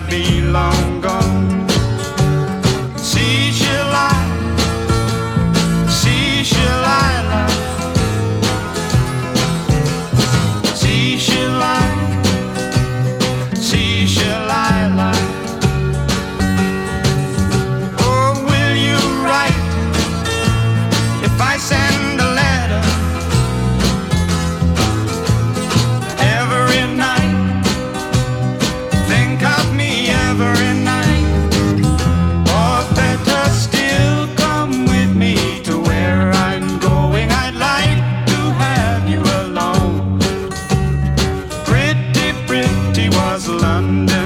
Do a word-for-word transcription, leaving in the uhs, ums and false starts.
I'll be long gone. See, shall I, see, shall I lie? See, shall I, see, shall I lie? Oh, will you write if I send a letter every night? Think of me every night, or better still, come with me to where I'm going. I'd like to have you alone. Pretty, pretty was London.